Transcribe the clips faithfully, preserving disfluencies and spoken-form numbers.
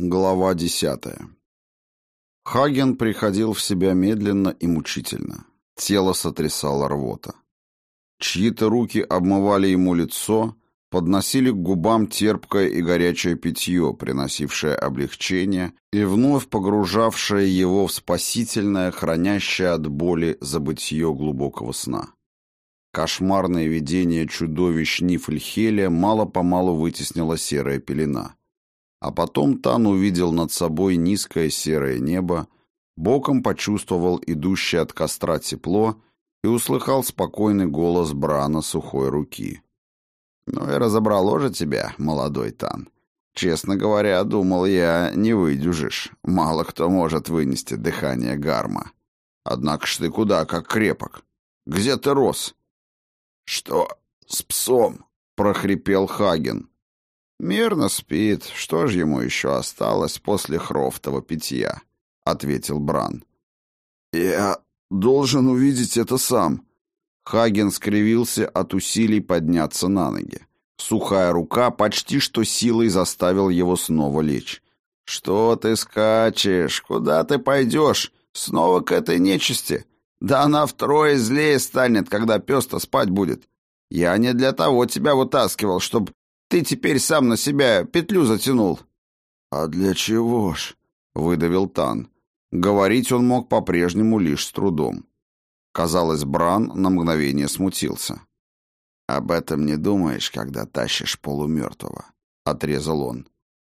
Глава десятая. Хаген приходил в себя медленно и мучительно. Тело сотрясало рвота. Чьи-то руки обмывали ему лицо, подносили к губам терпкое и горячее питье, приносившее облегчение и вновь погружавшее его в спасительное, хранящее от боли забытье глубокого сна. Кошмарное видение чудовищ Нифльхеля мало-помалу вытеснила серая пелена. А потом Тан увидел над собой низкое серое небо, боком почувствовал идущее от костра тепло и услыхал спокойный голос Брана сухой руки. «Ну и разобрало же тебя, молодой Тан. Честно говоря, думал я, не выдюжишь. Мало кто может вынести дыхание Гарма. Однако ж ты куда как крепок. Где ты рос?» «Что с псом?» — прохрипел Хаген. «Мирно спит. Что ж ему еще осталось после хрофтого питья?» — ответил Бран. «Я должен увидеть это сам». Хаген скривился от усилий подняться на ноги. Сухая рука почти что силой заставил его снова лечь. «Что ты скачешь? Куда ты пойдешь? Снова к этой нечисти? Да она втрое злее станет, когда пес-то спать будет. Я не для того тебя вытаскивал, чтоб ты теперь сам на себя петлю затянул». «А для чего ж?» — выдавил Тан. Говорить он мог по-прежнему лишь с трудом. Казалось, Бран на мгновение смутился. «Об этом не думаешь, когда тащишь полумертвого», — отрезал он.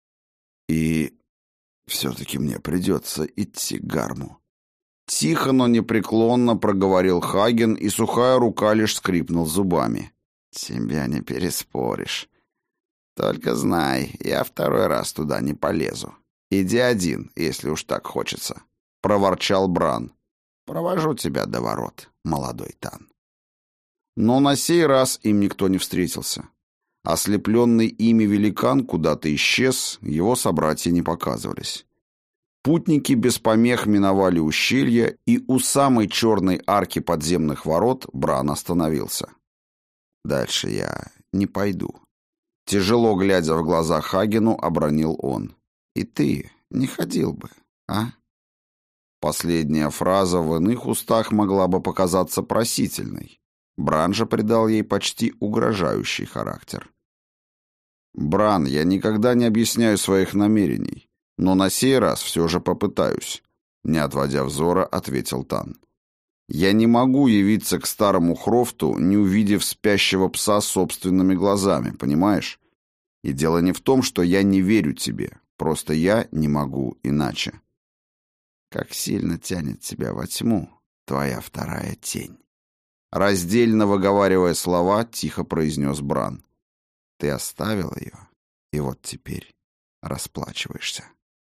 «И все-таки мне придется идти к Гарму». Тихо, но непреклонно проговорил Хаген, и сухая рука лишь скрипнул зубами. «Тебя не переспоришь. Только знай, я второй раз туда не полезу. Иди один, если уж так хочется», — проворчал Бран. «Провожу тебя до ворот, молодой Тан». Но на сей раз им никто не встретился. Ослепленный ими великан куда-то исчез, его собратья не показывались. Путники без помех миновали ущелье, и у самой черной арки подземных ворот Бран остановился. «Дальше я не пойду». Тяжело глядя в глаза Хагену, обронил он. «И ты не ходил бы, а?» Последняя фраза в иных устах могла бы показаться просительной. Бран же придал ей почти угрожающий характер. «Бран, я никогда не объясняю своих намерений, но на сей раз все же попытаюсь», — не отводя взора, ответил Тан. «Я не могу явиться к старому Хрофту, не увидев спящего пса собственными глазами, понимаешь? И дело не в том, что я не верю тебе, просто я не могу иначе». «Как сильно тянет тебя во тьму твоя вторая тень!» Раздельно выговаривая слова, тихо произнес Бран. «Ты оставил ее, и вот теперь расплачиваешься».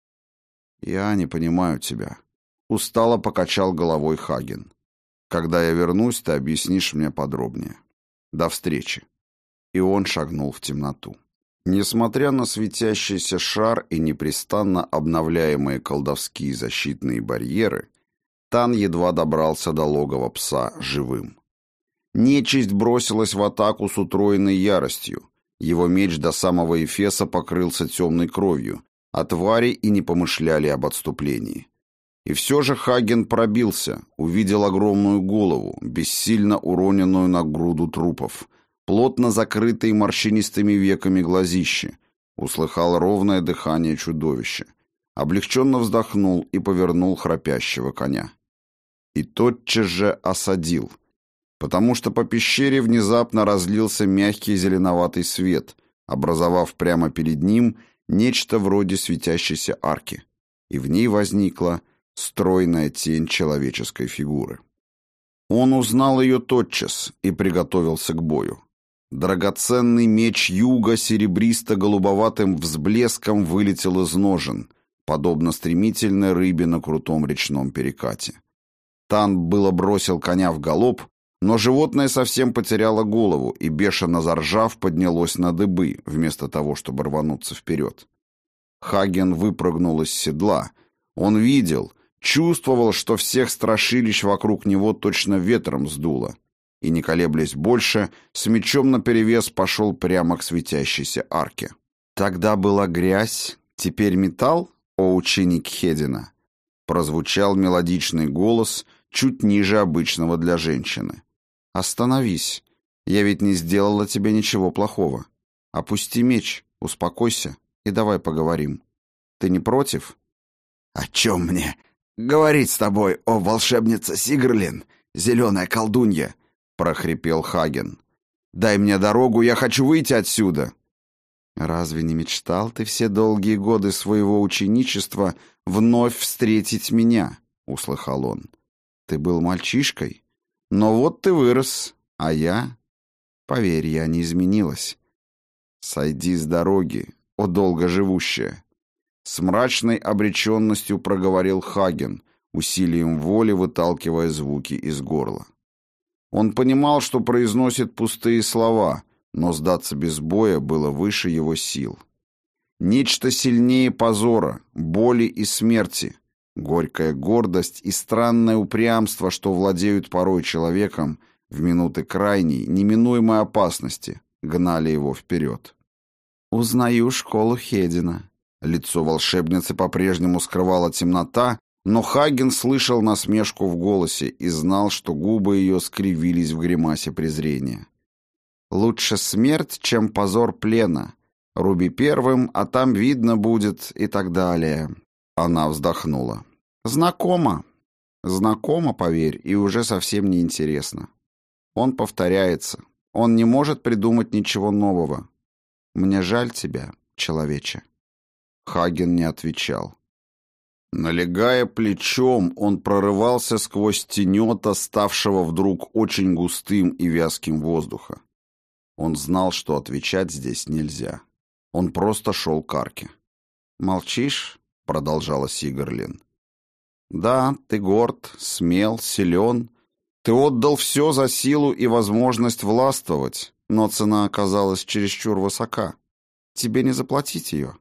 «Я не понимаю тебя», — устало покачал головой Хаген. «Когда я вернусь, ты объяснишь мне подробнее. До встречи». И он шагнул в темноту. Несмотря на светящийся шар и непрестанно обновляемые колдовские защитные барьеры, Тан едва добрался до логова пса живым. Нечисть бросилась в атаку с утроенной яростью. Его меч до самого Эфеса покрылся темной кровью, а твари и не помышляли об отступлении. И все же Хаген пробился, увидел огромную голову, бессильно уроненную на груду трупов, плотно закрытые морщинистыми веками глазищи, услыхал ровное дыхание чудовища, облегченно вздохнул и повернул храпящего коня. И тотчас же осадил, потому что по пещере внезапно разлился мягкий зеленоватый свет, образовав прямо перед ним нечто вроде светящейся арки, и в ней возникла стройная тень человеческой фигуры. Он узнал ее тотчас и приготовился к бою. Драгоценный меч юга серебристо-голубоватым взблеском вылетел из ножен, подобно стремительной рыбе на крутом речном перекате. Тан было бросил коня в галоп, но животное совсем потеряло голову и, бешено заржав, поднялось на дыбы, вместо того, чтобы рвануться вперед. Хаген выпрыгнул из седла. Он видел, чувствовал, что всех страшилищ вокруг него точно ветром сдуло, и, не колеблясь больше, с мечом наперевес пошел прямо к светящейся арке. «Тогда была грязь, теперь металл?» о ученик Хедина», — прозвучал мелодичный голос чуть ниже обычного для женщины. «Остановись. Я ведь не сделала тебе ничего плохого. Опусти меч, успокойся и давай поговорим. Ты не против?» «О чем мне говорить с тобой, о волшебница Сигрлин, зеленая колдунья?» — прохрипел Хаген. «Дай мне дорогу, я хочу выйти отсюда». «Разве не мечтал ты все долгие годы своего ученичества вновь встретить меня?» — услыхал он. «Ты был мальчишкой, но вот ты вырос, а я...» Поверь, я не изменилась. Сойди с дороги, о долгоживущая. С мрачной обреченностью проговорил Хаген, усилием воли выталкивая звуки из горла. Он понимал, что произносит пустые слова, но сдаться без боя было выше его сил. Нечто сильнее позора, боли и смерти, горькая гордость и странное упрямство, что владеют порой человеком, в минуты крайней, неминуемой опасности гнали его вперед. «Узнаю школу Хедина». Лицо волшебницы по-прежнему скрывала темнота, но Хаген слышал насмешку в голосе и знал, что губы ее скривились в гримасе презрения. «Лучше смерть, чем позор плена. Руби первым, а там видно будет» и так далее. Она вздохнула. «Знакомо. Знакомо, поверь, и уже совсем не интересно. Он повторяется. Он не может придумать ничего нового. Мне жаль тебя, человече». Хаген не отвечал. Налегая плечом, он прорывался сквозь тенета, ставшего вдруг очень густым и вязким воздуха. Он знал, что отвечать здесь нельзя. Он просто шел к арке. «Молчишь?» — продолжала Сигрлин. «Да, ты горд, смел, силен. Ты отдал все за силу и возможность властвовать, но цена оказалась чересчур высока. Тебе не заплатить ее».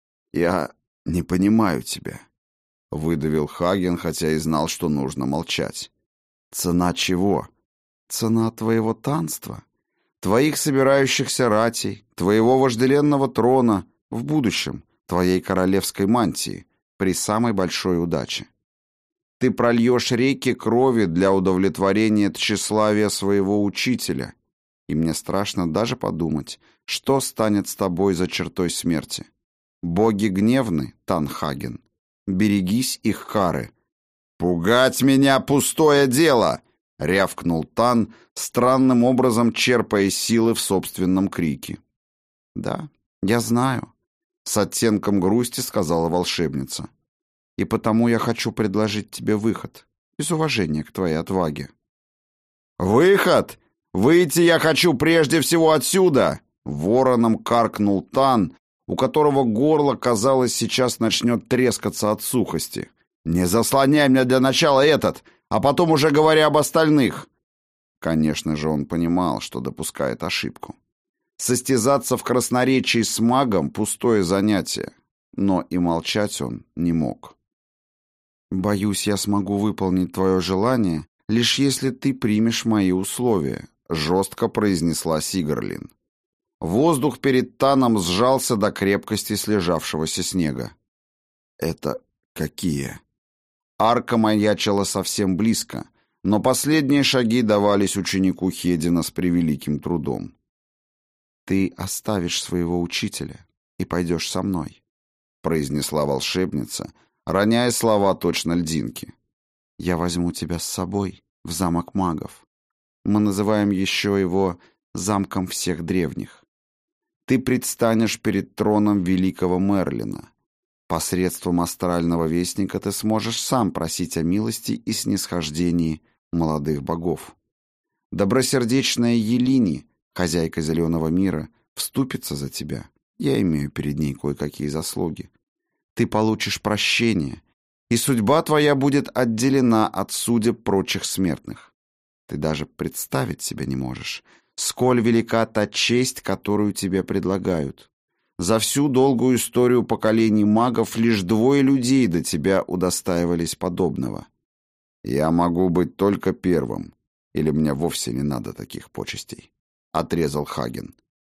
«Я не понимаю тебя», — выдавил Хаген, хотя и знал, что нужно молчать. «Цена чего?» «Цена твоего танства, твоих собирающихся ратей, твоего вожделенного трона, в будущем, твоей королевской мантии, при самой большой удаче. Ты прольешь реки крови для удовлетворения тщеславия своего учителя, и мне страшно даже подумать, что станет с тобой за чертой смерти. Боги гневны, Танхаген. Берегись их кары». «Пугать меня пустое дело!» — рявкнул Тан, странным образом черпая силы в собственном крике. «Да, я знаю», — с оттенком грусти сказала волшебница. «И потому я хочу предложить тебе выход, из уважения к твоей отваге». «Выход? Выйти я хочу прежде всего отсюда!» Вороном каркнул Тан, у которого горло, казалось, сейчас начнет трескаться от сухости. «Не заслоняй мне для начала этот, а потом уже говоря об остальных!» Конечно же, он понимал, что допускает ошибку. Состязаться в красноречии с магом — пустое занятие, но и молчать он не мог. «Боюсь, я смогу выполнить твое желание, лишь если ты примешь мои условия», — жестко произнесла Сигрлин. Воздух перед Таном сжался до крепкости слежавшегося снега. «Это какие?» Арка маячила совсем близко, но последние шаги давались ученику Хедина с превеликим трудом. «Ты оставишь своего учителя и пойдешь со мной», — произнесла волшебница, роняя слова точно льдинки. «Я возьму тебя с собой в замок магов. Мы называем еще его замком всех древних. Ты предстанешь перед троном великого Мерлина. Посредством астрального вестника ты сможешь сам просить о милости и снисхождении молодых богов. Добросердечная Елини, хозяйка Зеленого мира, вступится за тебя. Я имею перед ней кое-какие заслуги. Ты получишь прощение, и судьба твоя будет отделена от судеб прочих смертных. Ты даже представить себе не можешь, сколь велика та честь, которую тебе предлагают. За всю долгую историю поколений магов лишь двое людей до тебя удостаивались подобного. Я могу быть только первым, или мне вовсе не надо таких почестей», — отрезал Хаген.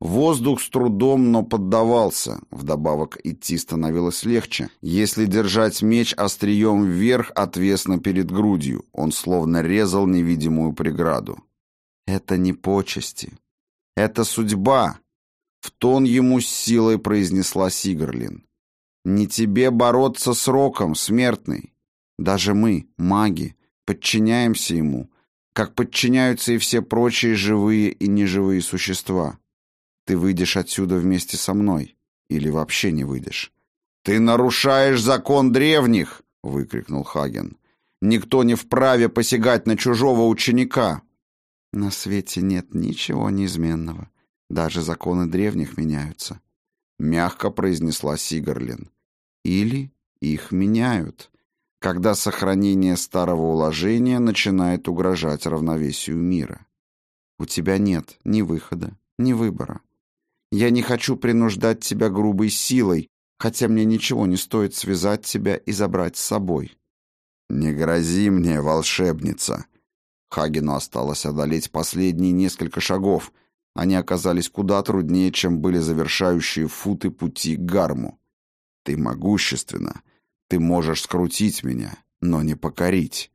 Воздух с трудом, но поддавался. Вдобавок идти становилось легче. Если держать меч острием вверх, отвесно перед грудью, он словно резал невидимую преграду. «Это не почести. Это судьба», — в тон ему с силой произнесла Сигрлин. «Не тебе бороться с роком, смертный. Даже мы, маги, подчиняемся ему, как подчиняются и все прочие живые и неживые существа. Ты выйдешь отсюда вместе со мной или вообще не выйдешь». «Ты нарушаешь закон древних!» — выкрикнул Хаген. «Никто не вправе посягать на чужого ученика!» «На свете нет ничего неизменного. Даже законы древних меняются», — мягко произнесла Сигрлин. «Или их меняют, когда сохранение старого уложения начинает угрожать равновесию мира. У тебя нет ни выхода, ни выбора. Я не хочу принуждать тебя грубой силой, хотя мне ничего не стоит связать тебя и забрать с собой». «Не грози мне, волшебница!» Хагену осталось одолеть последние несколько шагов. Они оказались куда труднее, чем были завершающие футы пути к Гарму. «Ты могущественна. Ты можешь скрутить меня, но не покорить».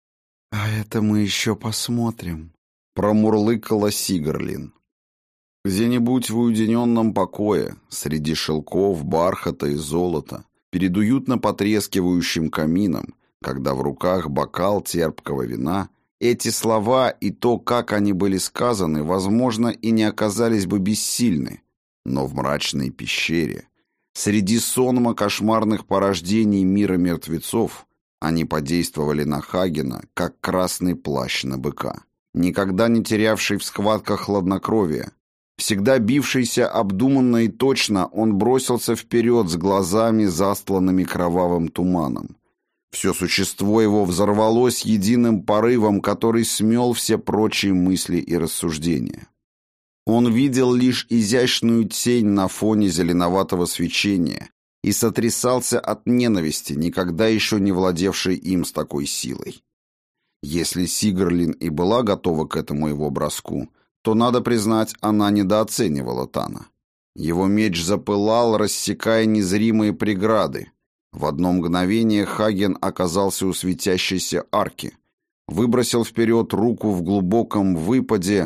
«А это мы еще посмотрим», — промурлыкала Сигрлин. Где-нибудь в уединенном покое, среди шелков, бархата и золота, перед уютно потрескивающим камином, когда в руках бокал терпкого вина, эти слова и то, как они были сказаны, возможно, и не оказались бы бессильны. Но в мрачной пещере, среди сонма кошмарных порождений мира мертвецов, они подействовали на Хагена, как красный плащ на быка, никогда не терявший в схватках хладнокровия. Всегда бившийся обдуманно и точно, он бросился вперед с глазами, застланными кровавым туманом. Все существо его взорвалось единым порывом, который смел все прочие мысли и рассуждения. Он видел лишь изящную тень на фоне зеленоватого свечения и сотрясался от ненависти, никогда еще не владевшей им с такой силой. Если Сигрлин и была готова к этому его броску, то, надо признать, она недооценивала Тана. Его меч запылал, рассекая незримые преграды. В одно мгновение Хаген оказался у светящейся арки, выбросил вперед руку в глубоком выпаде.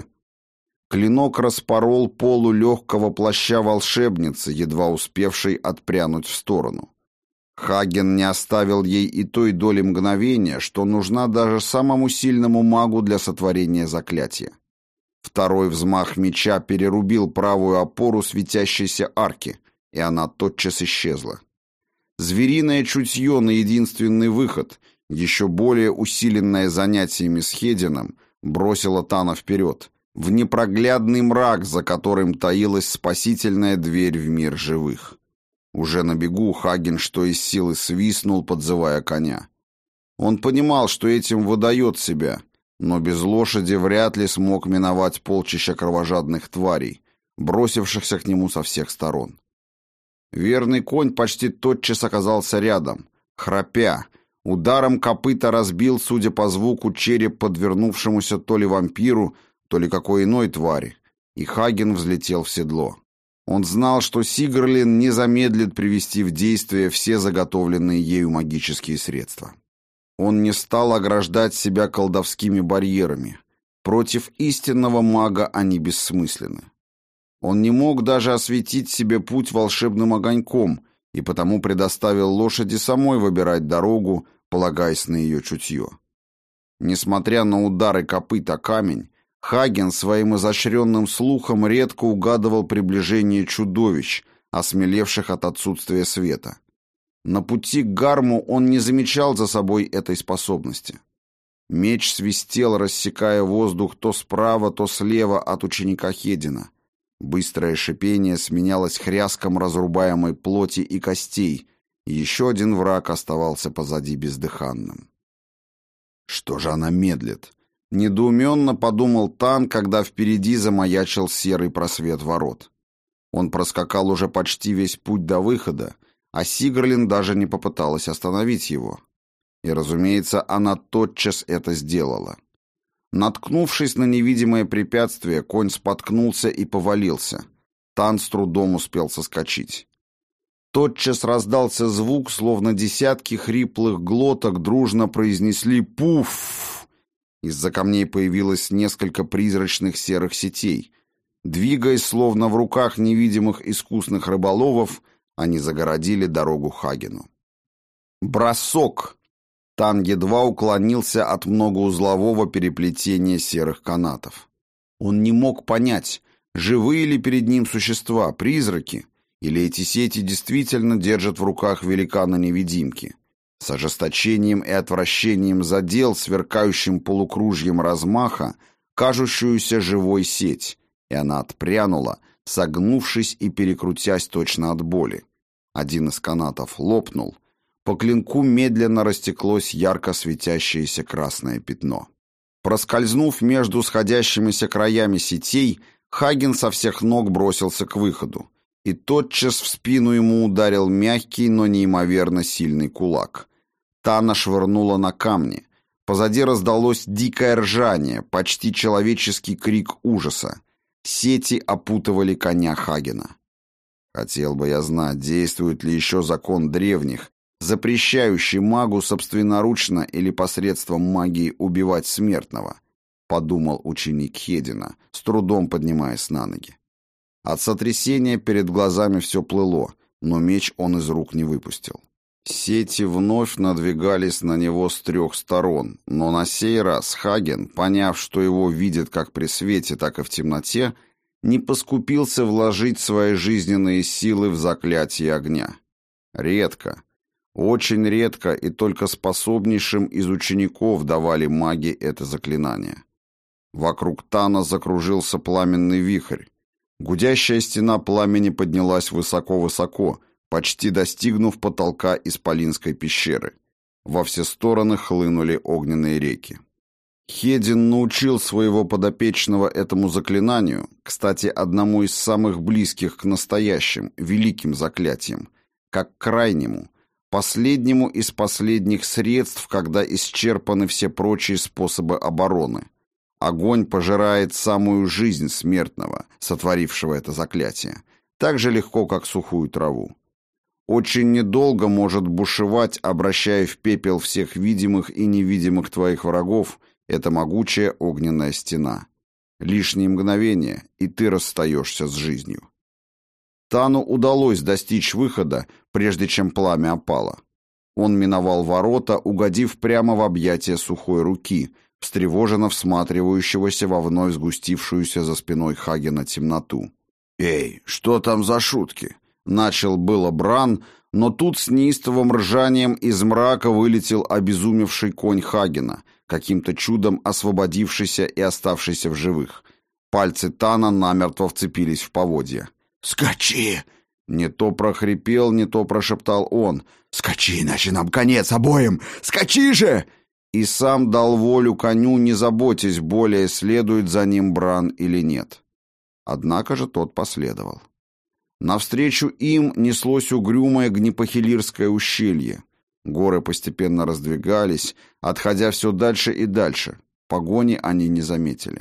Клинок распорол полу легкого плаща волшебницы, едва успевшей отпрянуть в сторону. Хаген не оставил ей и той доли мгновения, что нужна даже самому сильному магу для сотворения заклятия. Второй взмах меча перерубил правую опору светящейся арки, и она тотчас исчезла. Звериное чутье на единственный выход, еще более усиленное занятиями с Хедином, бросило Тана вперед, в непроглядный мрак, за которым таилась спасительная дверь в мир живых. Уже на бегу Хаген что из силы свистнул, подзывая коня. Он понимал, что этим выдает себя, но без лошади вряд ли смог миновать полчища кровожадных тварей, бросившихся к нему со всех сторон. Верный конь почти тотчас оказался рядом, храпя, ударом копыта разбил, судя по звуку, череп подвернувшемуся то ли вампиру, то ли какой иной твари, и Хаген взлетел в седло. Он знал, что Сигрлин не замедлит привести в действие все заготовленные ею магические средства. Он не стал ограждать себя колдовскими барьерами. Против истинного мага они бессмысленны. Он не мог даже осветить себе путь волшебным огоньком и потому предоставил лошади самой выбирать дорогу, полагаясь на ее чутье. Несмотря на удары копыт о камень, Хаген своим изощренным слухом редко угадывал приближение чудовищ, осмелевших от отсутствия света. На пути к Гарму он не замечал за собой этой способности. Меч свистел, рассекая воздух то справа, то слева от ученика Хедина. Быстрое шипение сменялось хряском разрубаемой плоти и костей, и еще один враг оставался позади бездыханным. Что же она медлит? Недоуменно подумал Тан, когда впереди замаячил серый просвет ворот. Он проскакал уже почти весь путь до выхода, а Сигрлин даже не попыталась остановить его. И, разумеется, она тотчас это сделала. Наткнувшись на невидимое препятствие, конь споткнулся и повалился. Тан с трудом успел соскочить. Тотчас раздался звук, словно десятки хриплых глоток дружно произнесли «пуф». Из-за камней появилось несколько призрачных серых сетей. Двигаясь, словно в руках невидимых искусных рыболовов, они загородили дорогу Хагену. Бросок! Тан едва уклонился от многоузлового переплетения серых канатов. Он не мог понять, живые ли перед ним существа, призраки, или эти сети действительно держат в руках великана-невидимки. С ожесточением и отвращением задел сверкающим полукружьем размаха кажущуюся живой сеть, и она отпрянула, согнувшись и перекрутясь точно от боли. Один из канатов лопнул, по клинку медленно растеклось ярко светящееся красное пятно. Проскользнув между сходящимися краями сетей, Хаген со всех ног бросился к выходу, и тотчас в спину ему ударил мягкий, но неимоверно сильный кулак. Тана швырнула на камни. Позади раздалось дикое ржание, почти человеческий крик ужаса. Сети опутывали коня Хагена. Хотел бы я знать, действует ли еще закон древних, запрещающий магу собственноручно или посредством магии убивать смертного, подумал ученик Хедина, с трудом поднимаясь на ноги. От сотрясения перед глазами все плыло, но меч он из рук не выпустил. Сети вновь надвигались на него с трех сторон, но на сей раз Хаген, поняв, что его видят как при свете, так и в темноте, не поскупился вложить свои жизненные силы в заклятие огня. Редко, очень редко и только способнейшим из учеников давали маги это заклинание. Вокруг Тана закружился пламенный вихрь. Гудящая стена пламени поднялась высоко-высоко, почти достигнув потолка исполинской пещеры. Во все стороны хлынули огненные реки. Хедин научил своего подопечного этому заклинанию, кстати, одному из самых близких к настоящим, великим заклятиям, как крайнему, последнему из последних средств, когда исчерпаны все прочие способы обороны. Огонь пожирает самую жизнь смертного, сотворившего это заклятие, так же легко, как сухую траву. Очень недолго может бушевать, обращая в пепел всех видимых и невидимых твоих врагов, эта могучая огненная стена. Лишние мгновения, и ты расстаешься с жизнью. Тану удалось достичь выхода, прежде чем пламя опало. Он миновал ворота, угодив прямо в объятия сухой руки, встревоженно всматривающегося во вновь сгустившуюся за спиной Хагена темноту. «Эй, что там за шутки?» Начал было Бран, но тут с неистовым ржанием из мрака вылетел обезумевший конь Хагена, каким-то чудом освободившийся и оставшийся в живых. Пальцы Тана намертво вцепились в поводья. «Скачи!» Не то прохрипел, не то прошептал он. «Скачи, иначе нам конец обоим! Скачи же!» И сам дал волю коню, не заботясь более, следует за ним Бран или нет. Однако же тот последовал. Навстречу им неслось угрюмое Гнепохилирское ущелье. Горы постепенно раздвигались, отходя все дальше и дальше. Погони они не заметили.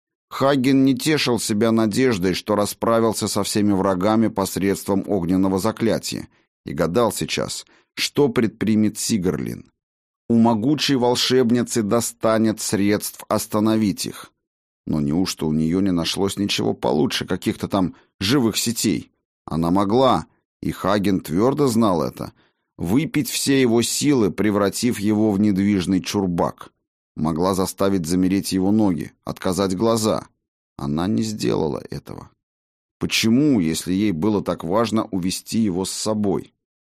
Хаген не тешил себя надеждой, что расправился со всеми врагами посредством огненного заклятия, и гадал сейчас, что предпримет Сигрлин. У могучей волшебницы достанет средств остановить их. Но неужто у нее не нашлось ничего получше каких-то там живых сетей? Она могла, и Хаген твердо знал это, выпить все его силы, превратив его в недвижный чурбак. Могла заставить замереть его ноги, отказать глаза. Она не сделала этого. Почему, если ей было так важно увести его с собой?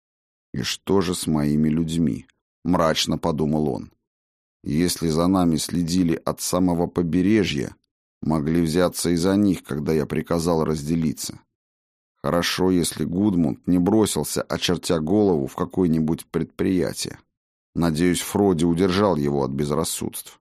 «И что же с моими людьми?» — мрачно подумал он. «Если за нами следили от самого побережья, могли взяться и за них, когда я приказал разделиться. Хорошо, если Гудмунд не бросился, очертя голову, в какое-нибудь предприятие. Надеюсь, Фроди удержал его от безрассудств.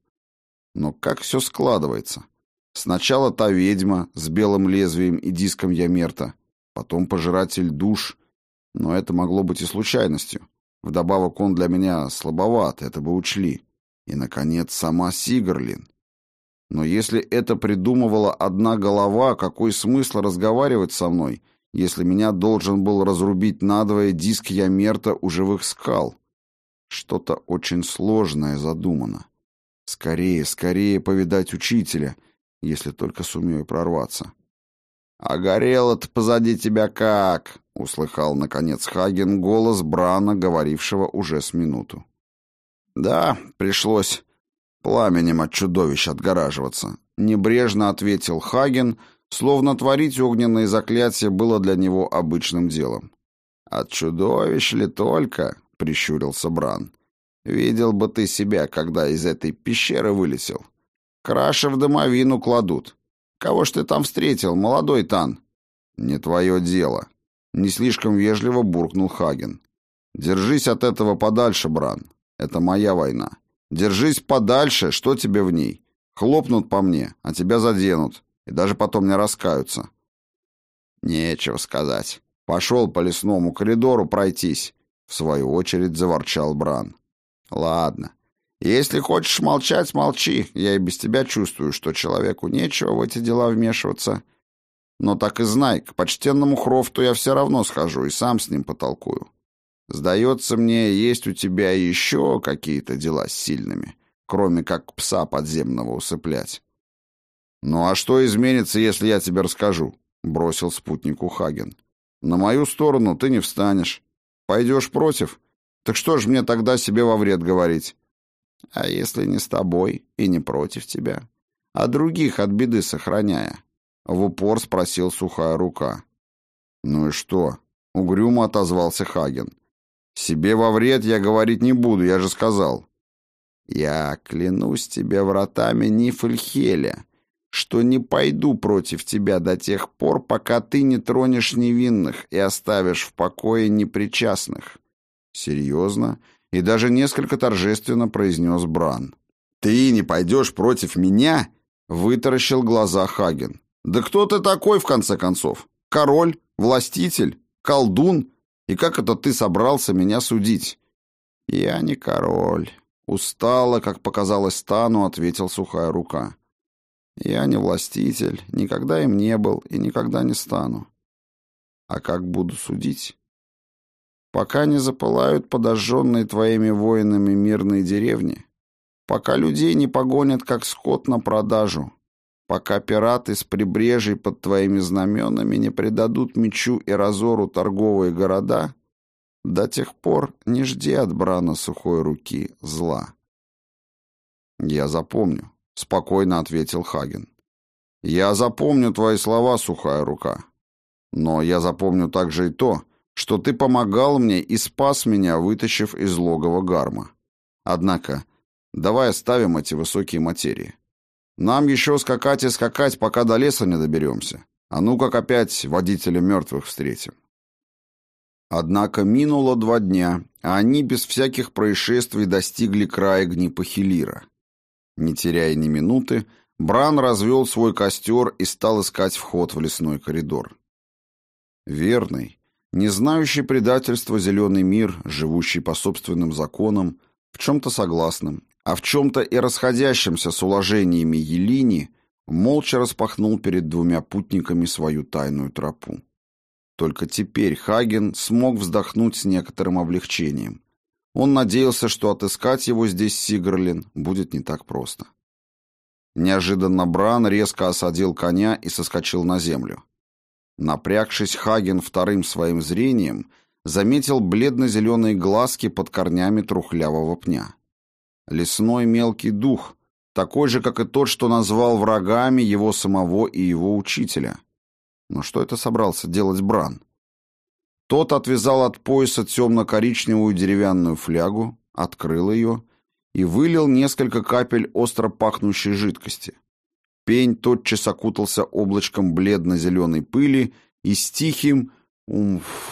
Но как все складывается? Сначала та ведьма с белым лезвием и диском Ямерта, потом пожиратель душ. Но это могло быть и случайностью. Вдобавок он для меня слабоват, это бы учли. И, наконец, сама Сигрлин. Но если это придумывала одна голова, какой смысл разговаривать со мной, если меня должен был разрубить надвое диск Ямерта у живых скал? Что-то очень сложное задумано. Скорее, скорее повидать учителя, если только сумею прорваться. «А горело-то позади тебя как?» — услыхал, наконец, Хаген голос Брана, говорившего уже с минуту. «Да, пришлось пламенем от чудовищ отгораживаться», — небрежно ответил Хаген, словно творить огненные заклятия было для него обычным делом. «От чудовищ ли только?» — прищурился Бран. «Видел бы ты себя, когда из этой пещеры вылетел. Краши в домовину кладут. Кого ж ты там встретил, молодой Тан?» «Не твое дело», — не слишком вежливо буркнул Хаген. «Держись от этого подальше, Бран. Это моя война. Держись подальше, что тебе в ней? Хлопнут по мне, а тебя заденут, и даже потом не раскаются». «Нечего сказать. Пошел по лесному коридору пройтись», — в свою очередь заворчал Бран. «Ладно. Если хочешь молчать, молчи. Я и без тебя чувствую, что человеку нечего в эти дела вмешиваться. Но так и знай, к почтенному Хрофту я все равно схожу и сам с ним потолкую. Сдается мне, есть у тебя еще какие-то дела с сильными, кроме как пса подземного усыплять». «Ну а что изменится, если я тебе расскажу?» — бросил спутнику Хаген. «На мою сторону ты не встанешь. Пойдешь против? Так что ж мне тогда себе во вред говорить?» «А если не с тобой и не против тебя, а других от беды сохраняя?» — в упор спросил Сухая Рука. «Ну и что?» — угрюмо отозвался Хаген. «Себе во вред я говорить не буду, я же сказал». «Я клянусь тебе вратами Нифльхеля, что не пойду против тебя до тех пор, пока ты не тронешь невинных и оставишь в покое непричастных». «Серьезно?» И даже несколько торжественно произнес Бран. «Ты не пойдешь против меня?» — вытаращил глаза Хаген. «Да кто ты такой, в конце концов? Король? Властитель? Колдун? И как это ты собрался меня судить?» «Я не король», — устало, как показалось Тану, ответил Сухая Рука. «Я не властитель, никогда им не был и никогда не стану. А как буду судить? Пока не запылают подожженные твоими воинами мирные деревни, пока людей не погонят, как скот, на продажу, пока пираты с прибрежий под твоими знаменами не предадут мечу и разору торговые города, до тех пор не жди от Брана Сухой Руки зла». «Я запомню», — спокойно ответил Хаген. «Я запомню твои слова, Сухая Рука. Но я запомню также и то, что ты помогал мне и спас меня, вытащив из логова Гарма. Однако, давай оставим эти высокие материи. Нам еще скакать и скакать, пока до леса не доберемся. А ну как опять водителя мертвых встретим». Однако минуло два дня, а они без всяких происшествий достигли края Гнипахилира. Не теряя ни минуты, Бран развел свой костер и стал искать вход в лесной коридор. Верный, не знающий предательства зеленый мир, живущий по собственным законам, в чем-то согласным, а в чем-то и расходящимся с уложениями Елини, молча распахнул перед двумя путниками свою тайную тропу. Только теперь Хаген смог вздохнуть с некоторым облегчением. Он надеялся, что отыскать его здесь Сигрлин будет не так просто. Неожиданно Бран резко осадил коня и соскочил на землю. Напрягшись, Хаген вторым своим зрением заметил бледно-зеленые глазки под корнями трухлявого пня. Лесной мелкий дух, такой же, как и тот, что назвал врагами его самого и его учителя. Но что это собрался делать Бран? Тот отвязал от пояса темно-коричневую деревянную флягу, открыл ее и вылил несколько капель остро пахнущей жидкости. Пень тотчас окутался облачком бледно-зеленой пыли и с тихим «умф»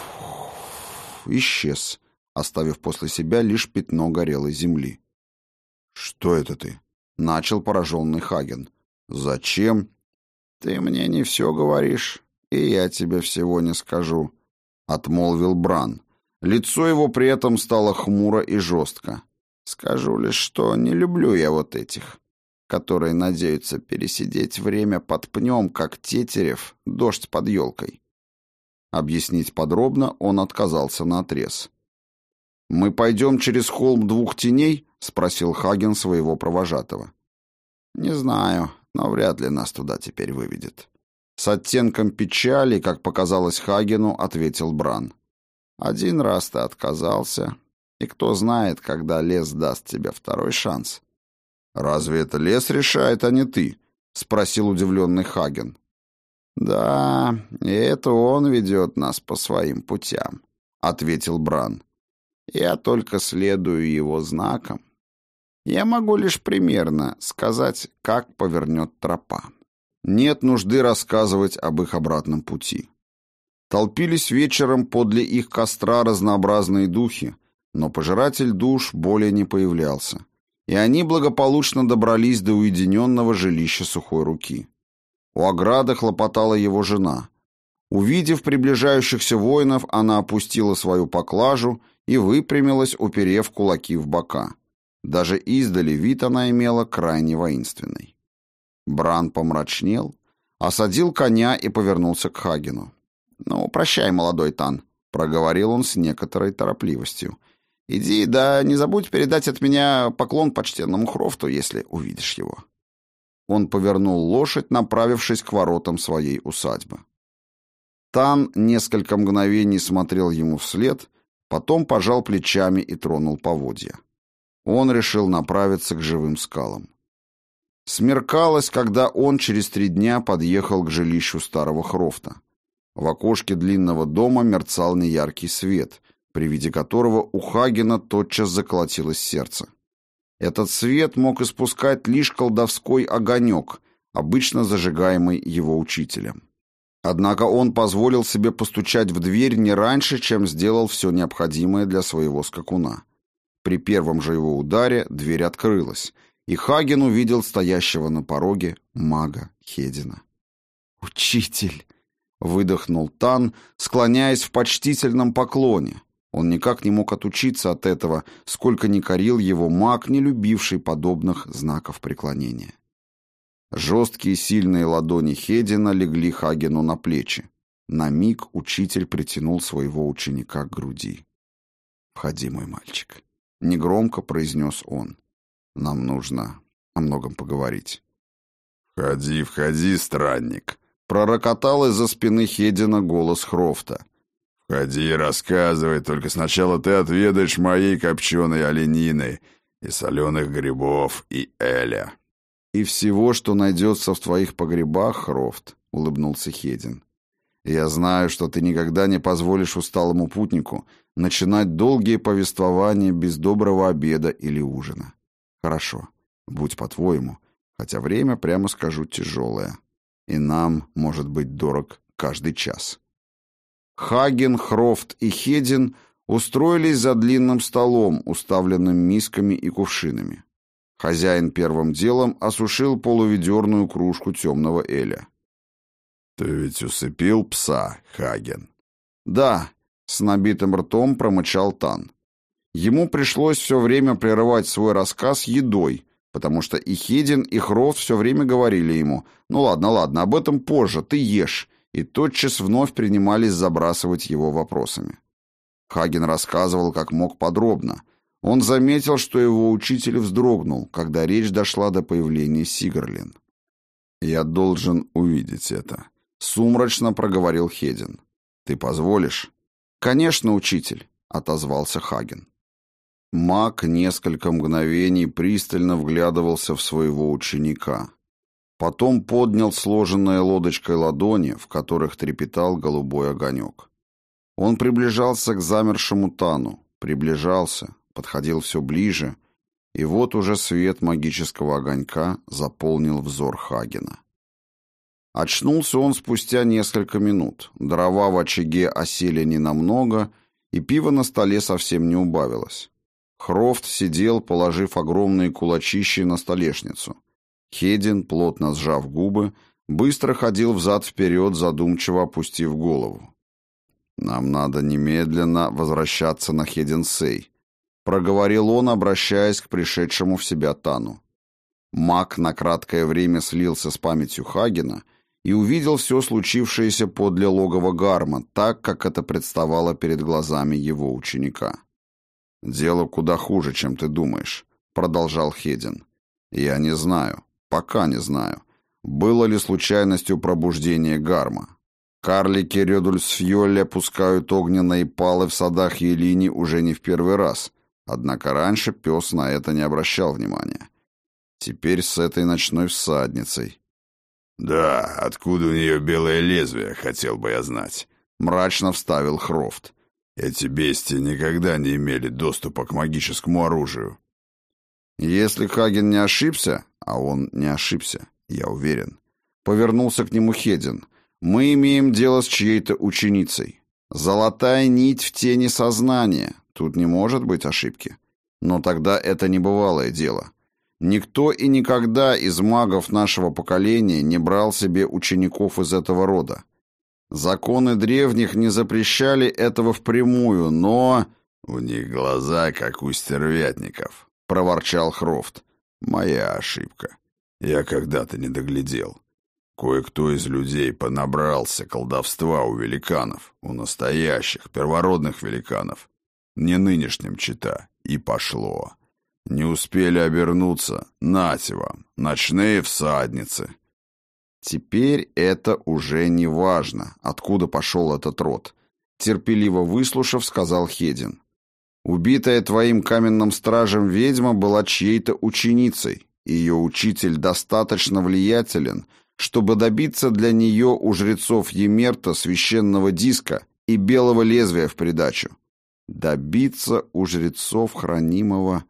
исчез, оставив после себя лишь пятно горелой земли. «Что это ты?» — начал пораженный Хаген. «Зачем?» «Ты мне не все говоришь, и я тебе всего не скажу», — отмолвил Бран. Лицо его при этом стало хмуро и жестко. «Скажу лишь, что не люблю я вот этих которые надеются пересидеть время под пнем, как тетерев, дождь под елкой. Объяснить подробно он отказался наотрез. «Мы пойдем через холм двух теней?» — спросил Хаген своего провожатого. «Не знаю, но вряд ли нас туда теперь выведет». С оттенком печали, как показалось Хагену, ответил Бран. «Один раз ты отказался, и кто знает, когда лес даст тебе второй шанс». «Разве это лес решает, а не ты?» — спросил удивленный Хаген. «Да, и это он ведет нас по своим путям», — ответил Бран. «Я только следую его знакам. Я могу лишь примерно сказать, как повернет тропа». Нет нужды рассказывать об их обратном пути. Толпились вечером подле их костра разнообразные духи, но пожиратель душ более не появлялся, и они благополучно добрались до уединенного жилища Сухой Руки. У ограды хлопотала его жена. Увидев приближающихся воинов, она опустила свою поклажу и выпрямилась, уперев кулаки в бока. Даже издали вид она имела крайне воинственный. Бран помрачнел, осадил коня и повернулся к Хагену. «Ну, прощай, молодой Тан», — проговорил он с некоторой торопливостью. «Иди, да не забудь передать от меня поклон почтенному Хрофту, если увидишь его». Он повернул лошадь, направившись к воротам своей усадьбы. Тан несколько мгновений смотрел ему вслед, потом пожал плечами и тронул поводья. Он решил направиться к живым скалам. Смеркалось, когда он через три дня подъехал к жилищу старого Хрофта. В окошке длинного дома мерцал неяркий свет, при виде которого у Хагена тотчас заколотилось сердце. Этот свет мог испускать лишь колдовской огонек, обычно зажигаемый его учителем. Однако он позволил себе постучать в дверь не раньше, чем сделал все необходимое для своего скакуна. При первом же его ударе дверь открылась, и Хаген увидел стоящего на пороге мага Хедина. «Учитель!» — выдохнул Тан, склоняясь в почтительном поклоне. Он никак не мог отучиться от этого, сколько ни корил его маг, не любивший подобных знаков преклонения. Жесткие сильные ладони Хедина легли Хагену на плечи. На миг учитель притянул своего ученика к груди. «Входи, мой мальчик», — негромко произнес он. «Нам нужно о многом поговорить». «Входи, входи, странник», — пророкотал из-за спины Хедина голос Хрофта. «Входи и рассказывай, только сначала ты отведаешь моей копченой оленины и соленых грибов и эля». «И всего, что найдется в твоих погребах, Хрофт», — улыбнулся Хедин. «Я знаю, что ты никогда не позволишь усталому путнику начинать долгие повествования без доброго обеда или ужина. Хорошо, будь по-твоему, хотя время, прямо скажу, тяжелое, и нам может быть дорог каждый час». Хаген, Хрофт и Хедин устроились за длинным столом, уставленным мисками и кувшинами. Хозяин первым делом осушил полуведерную кружку темного эля. «Ты ведь усыпил пса, Хаген?» «Да», — с набитым ртом промычал Тан. Ему пришлось все время прерывать свой рассказ едой, потому что и Хедин, и Хрофт все время говорили ему: «Ну ладно, ладно, об этом позже, ты ешь», и тотчас вновь принимались забрасывать его вопросами. Хаген рассказывал как мог подробно. Он заметил, что его учитель вздрогнул, когда речь дошла до появления Сигарлин. «Я должен увидеть это», — сумрачно проговорил Хедин. «Ты позволишь?» «Конечно, учитель», — отозвался Хаген. Маг несколько мгновений пристально вглядывался в своего ученика. Потом поднял сложенные лодочкой ладони, в которых трепетал голубой огонек. Он приближался к замершему Тану, приближался, подходил все ближе, и вот уже свет магического огонька заполнил взор Хагена. Очнулся он спустя несколько минут. Дрова в очаге осели ненамного, и пиво на столе совсем не убавилось. Хрофт сидел, положив огромные кулачищи на столешницу. Хедин, плотно сжав губы, быстро ходил взад-вперед, задумчиво опустив голову. «Нам надо немедленно возвращаться на Хеденсей», — проговорил он, обращаясь к пришедшему в себя Тану. Маг на краткое время слился с памятью Хагена и увидел все случившееся подле логова Гарма, так, как это представало перед глазами его ученика. «Дело куда хуже, чем ты думаешь», — продолжал Хедин. «Я не знаю, пока не знаю, было ли случайностью пробуждение Гарма. Карлики Рёдульсфьёлле пускают огненные палы в садах Елини уже не в первый раз, однако раньше пес на это не обращал внимания. Теперь с этой ночной всадницей». «Да, откуда у нее белое лезвие, хотел бы я знать», — мрачно вставил Хрофт. «Эти бестии никогда не имели доступа к магическому оружию». Если Хаген не ошибся, а он не ошибся, я уверен, повернулся к нему Хедин, мы имеем дело с чьей-то ученицей. Золотая нить в тени сознания, тут не может быть ошибки. Но тогда это небывалое дело. Никто и никогда из магов нашего поколения не брал себе учеников из этого рода. Законы древних не запрещали этого впрямую, но... «У них глаза, как у стервятников», — проворчал Хрофт. «Моя ошибка. Я когда-то не доглядел. Кое-кто из людей понабрался колдовства у великанов, у настоящих, первородных великанов. Не нынешним чета. И пошло. Не успели обернуться. Нате вам, ночные всадницы». Теперь это уже не важно, откуда пошел этот род. Терпеливо выслушав, сказал Хедин. Убитая твоим каменным стражем ведьма была чьей-то ученицей. Ее учитель достаточно влиятелен, чтобы добиться для нее у жрецов Емерта священного диска и белого лезвия в придачу. Добиться у жрецов хранимого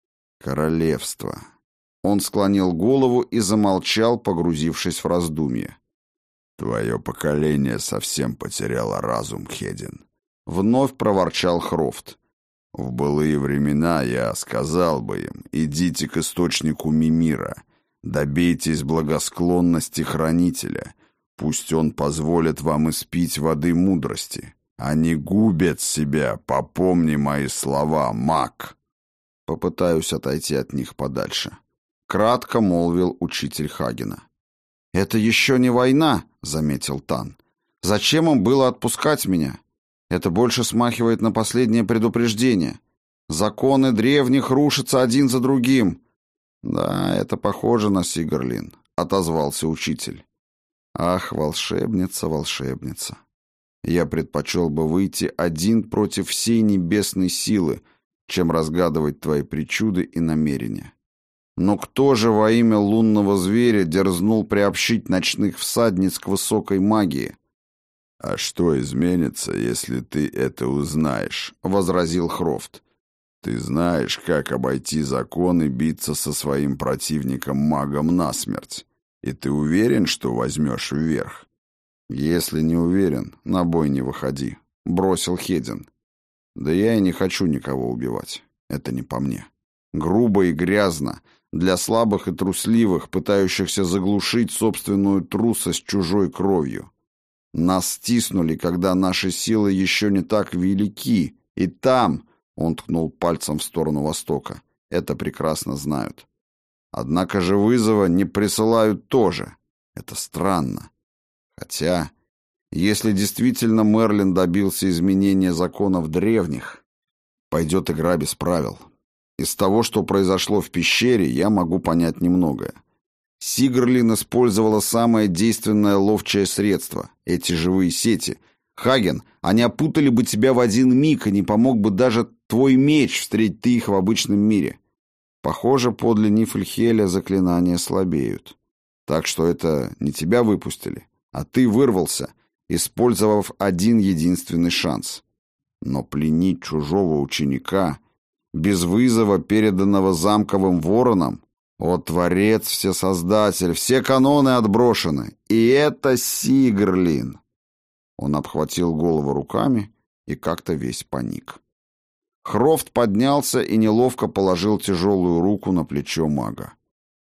королевства. Он склонил голову и замолчал, погрузившись в раздумье. «Твое поколение совсем потеряло разум, Хедин», — вновь проворчал Хрофт. «В былые времена я сказал бы им, идите к источнику Мимира, добейтесь благосклонности хранителя, пусть он позволит вам испить воды мудрости. Они губят себя, попомни мои слова, маг». Попытаюсь отойти от них подальше. Кратко молвил учитель Хагена. «Это еще не война», — заметил Тан. «Зачем им было отпускать меня? Это больше смахивает на последнее предупреждение. Законы древних рушатся один за другим». «Да, это похоже на Сигарлин», — отозвался учитель. «Ах, волшебница, волшебница. Я предпочел бы выйти один против всей небесной силы, чем разгадывать твои причуды и намерения. Но кто же во имя лунного зверя дерзнул приобщить ночных всадниц к высокой магии?» «А что изменится, если ты это узнаешь?» — возразил Хрофт. «Ты знаешь, как обойти закон и биться со своим противником-магом насмерть. И ты уверен, что возьмешь вверх?» «Если не уверен, на бой не выходи», — бросил Хедин. «Да я и не хочу никого убивать. Это не по мне. Грубо и грязно, для слабых и трусливых, пытающихся заглушить собственную трусость чужой кровью. Нас стиснули, когда наши силы еще не так велики, и там, — он ткнул пальцем в сторону востока, — это прекрасно знают. Однако же вызова не присылают тоже. Это странно. Хотя, если действительно Мерлин добился изменения законов древних, пойдет игра без правил. Из того, что произошло в пещере, я могу понять немногое. Сигрлин использовала самое действенное ловчее средство — эти живые сети. Хаген, они опутали бы тебя в один миг, и не помог бы даже твой меч, встреть ты их в обычном мире. Похоже, подле Нифльхеля заклинания слабеют. Так что это не тебя выпустили, а ты вырвался, использовав один единственный шанс. Но пленить чужого ученика без вызова, переданного замковым вороном, о, Творец, Всесоздатель, все каноны отброшены, и это Сигрлин. Он обхватил голову руками и как-то весь паник. Хрофт поднялся и неловко положил тяжелую руку на плечо мага.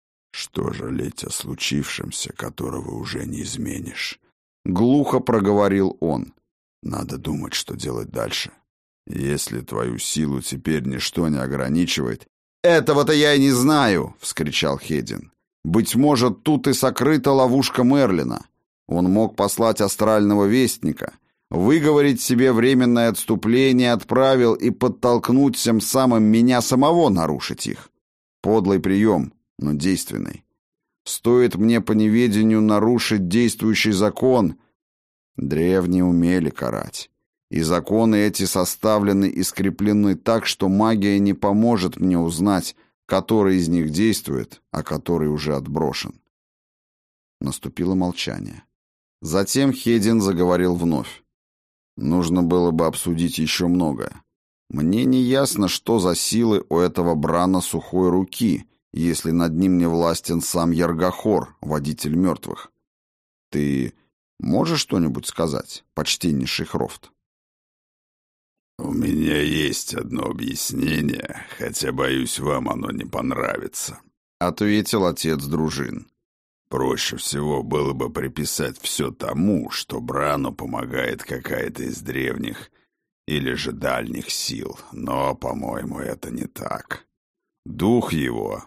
«Что жалеть о случившемся, которого уже не изменишь?» Глухо проговорил он. «Надо думать, что делать дальше. Если твою силу теперь ничто не ограничивает, «Этого-то я и не знаю!» — вскричал Хедин. «Быть может, тут и сокрыта ловушка Мерлина. Он мог послать астрального вестника, выговорить себе временное отступление от правил и подтолкнуть тем самым меня самого нарушить их. Подлый прием, но действенный. Стоит мне по неведению нарушить действующий закон. Древние умели карать. И законы эти составлены и скреплены так, что магия не поможет мне узнать, который из них действует, а который уже отброшен». Наступило молчание. Затем Хедин заговорил вновь. «Нужно было бы обсудить еще многое. Мне не ясно, что за силы у этого Брана сухой руки, если над ним не властен сам Яргахор, водитель мертвых. Ты можешь что-нибудь сказать, почтеннейший Хрофт?» «У меня есть одно объяснение, хотя, боюсь, вам оно не понравится», — ответил отец дружин. «Проще всего было бы приписать все тому, что Брану помогает какая-то из древних или же дальних сил, но, по-моему, это не так. Дух его...»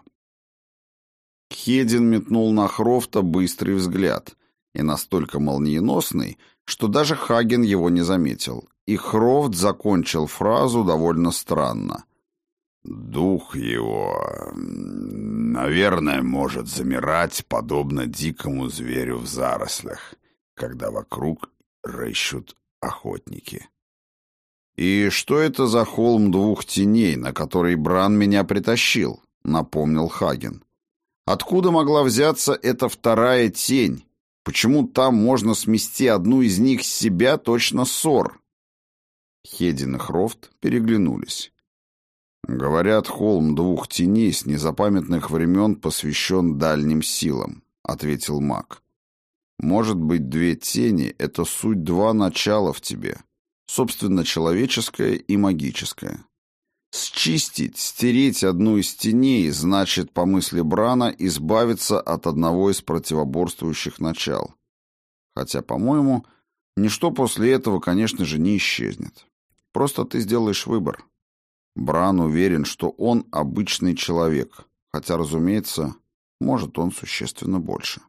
Хедин метнул на Хрофта быстрый взгляд, и настолько молниеносный, что даже Хаген его не заметил, и Хрофт закончил фразу довольно странно. «Дух его, наверное, может замирать, подобно дикому зверю в зарослях, когда вокруг рыщут охотники». «И что это за холм двух теней, на который Бран меня притащил?» — напомнил Хаген. «Откуда могла взяться эта вторая тень? Почему там можно смести одну из них с себя точно ссор?» Хедин и Хрофт переглянулись. «Говорят, холм двух теней с незапамятных времен посвящен дальним силам», — ответил маг. «Может быть, две тени — это суть два начала в тебе, собственно, человеческое и магическое. Счистить, стереть одну из теней значит, по мысли Брана, избавиться от одного из противоборствующих начал. Хотя, по-моему, ничто после этого, конечно же, не исчезнет. Просто ты сделаешь выбор. Бран уверен, что он обычный человек, хотя, разумеется, может, он существенно больше.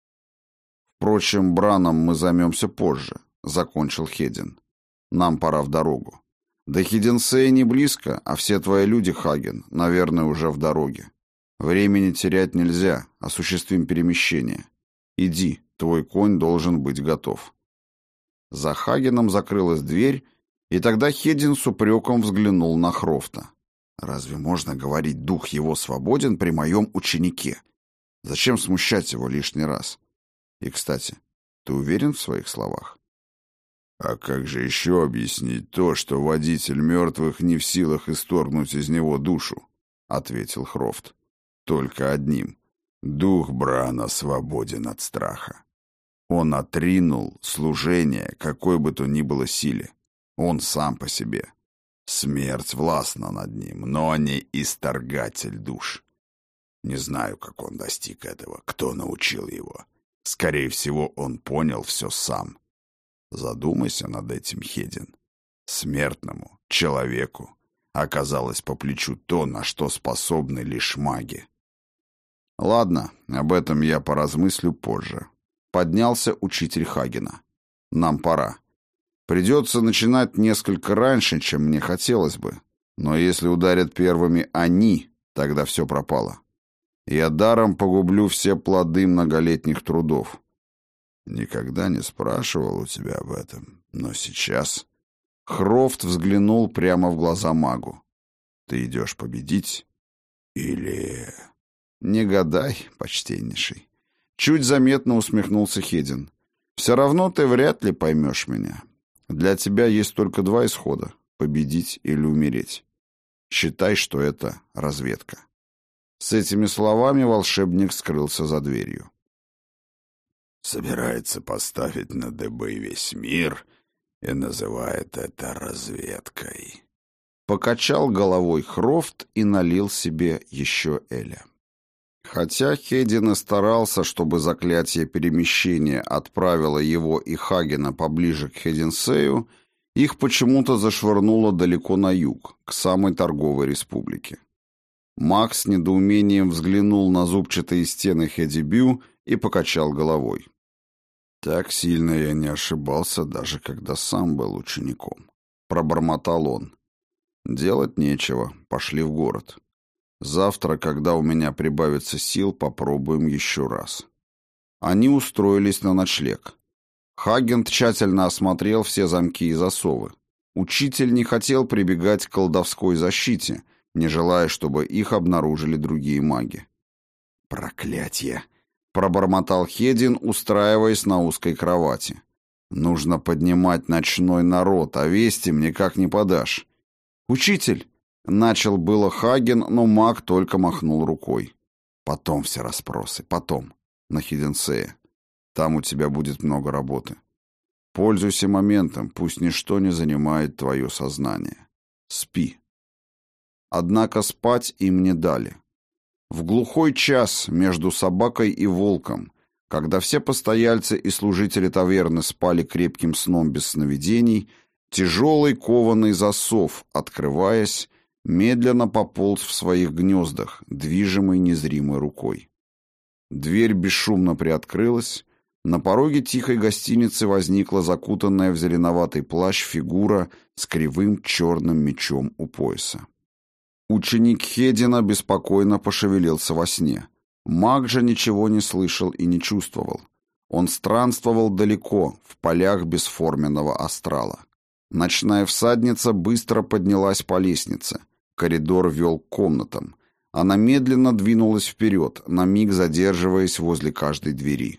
Впрочем, Браном мы займемся позже», — закончил Хедин. «Нам пора в дорогу. До Хиденсея не близко, а все твои люди, Хаген, наверное, уже в дороге. Времени терять нельзя, осуществим перемещение. Иди, твой конь должен быть готов». За Хагеном закрылась дверь, и тогда Хедин с упреком взглянул на Хрофта. «Разве можно говорить, дух его свободен при моем ученике? Зачем смущать его лишний раз? И, кстати, ты уверен в своих словах?» «А как же еще объяснить то, что водитель мертвых не в силах исторгнуть из него душу?» — ответил Хрофт. «Только одним. Дух Брана свободен от страха. Он отринул служение какой бы то ни было силе. Он сам по себе. Смерть властна над ним, но не исторгатель душ. Не знаю, как он достиг этого, кто научил его. Скорее всего, он понял все сам. Задумайся над этим, Хедин. Смертному, человеку, оказалось по плечу то, на что способны лишь маги». «Ладно, об этом я поразмыслю позже». Поднялся учитель Хагена. «Нам пора. Придется начинать несколько раньше, чем мне хотелось бы. Но если ударят первыми они, тогда все пропало. Я даром погублю все плоды многолетних трудов». «Никогда не спрашивал у тебя об этом, но сейчас...» Хрофт взглянул прямо в глаза магу. «Ты идешь победить? Или...» «Не гадай, почтеннейший». Чуть заметно усмехнулся Хедин. «Все равно ты вряд ли поймешь меня. Для тебя есть только два исхода — победить или умереть. Считай, что это разведка». С этими словами волшебник скрылся за дверью. «Собирается поставить на дыбы весь мир и называет это разведкой». Покачал головой Хрофт и налил себе еще эля. Хотя Хедин и старался, чтобы заклятие перемещения отправило его и Хагена поближе к Хеденсею, их почему-то зашвырнуло далеко на юг, к самой торговой республике. Маг с недоумением взглянул на зубчатые стены Хедибю и покачал головой. «Так сильно я не ошибался, даже когда сам был учеником», — пробормотал он. «Делать нечего, пошли в город. Завтра, когда у меня прибавится сил, попробуем еще раз». Они устроились на ночлег. Хаген тщательно осмотрел все замки и засовы. Учитель не хотел прибегать к колдовской защите, не желая, чтобы их обнаружили другие маги. «Проклятье!» — пробормотал Хедин, устраиваясь на узкой кровати. «Нужно поднимать ночной народ, а вести им никак не подашь». «Учитель!» — начал было Хаген, но маг только махнул рукой. «Потом все расспросы, потом, на Хиденсее. Там у тебя будет много работы. Пользуйся моментом, пусть ничто не занимает твое сознание. Спи». Однако спать им не дали. В глухой час между собакой и волком, когда все постояльцы и служители таверны спали крепким сном без сновидений, тяжелый кованый засов, открываясь, медленно пополз в своих гнездах, движимый незримой рукой. Дверь бесшумно приоткрылась, на пороге тихой гостиницы возникла закутанная в зеленоватый плащ фигура с кривым черным мечом у пояса. Ученик Хедина беспокойно пошевелился во сне. Маг же ничего не слышал и не чувствовал. Он странствовал далеко, в полях бесформенного астрала. Ночная всадница быстро поднялась по лестнице. Коридор вел к комнатам. Она медленно двинулась вперед, на миг задерживаясь возле каждой двери.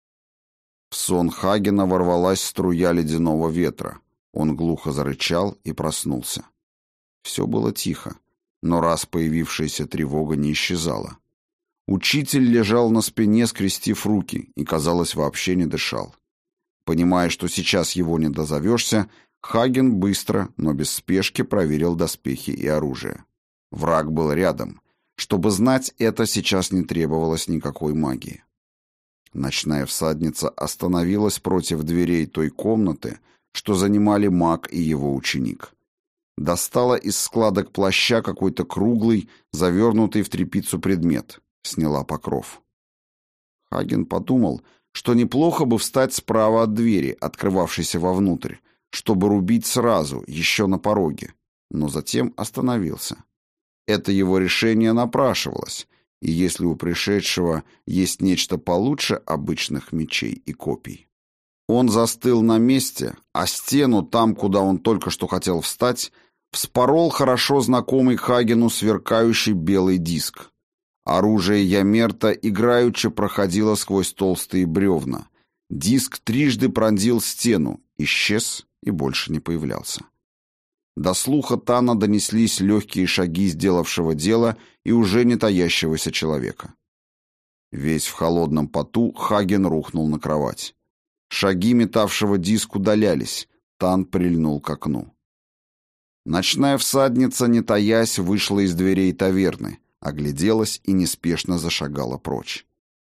В сон Хагена ворвалась струя ледяного ветра. Он глухо зарычал и проснулся. Все было тихо, но раз появившаяся тревога не исчезала. Учитель лежал на спине, скрестив руки, и, казалось, вообще не дышал. Понимая, что сейчас его не дозовешься, Хаген быстро, но без спешки проверил доспехи и оружие. Враг был рядом. Чтобы знать это, сейчас не требовалось никакой магии. Ночная всадница остановилась против дверей той комнаты, что занимали маг и его ученик. Достала из складок плаща какой-то круглый, завернутый в тряпицу предмет. Сняла покров. Хаген подумал, что неплохо бы встать справа от двери, открывавшейся вовнутрь, чтобы рубить сразу, еще на пороге, но затем остановился. Это его решение напрашивалось, и если у пришедшего есть нечто получше обычных мечей и копий. Он застыл на месте, а стену там, куда он только что хотел встать, вспорол хорошо знакомый Хагену сверкающий белый диск. Оружие Ямерта играючи проходило сквозь толстые бревна. Диск трижды пронзил стену, исчез и больше не появлялся. До слуха Тана донеслись легкие шаги сделавшего дело и уже не таящегося человека. Весь в холодном поту Хаген рухнул на кровать. Шаги метавшего диск удалялись, Тан прильнул к окну. Ночная всадница, не таясь, вышла из дверей таверны, огляделась и неспешно зашагала прочь.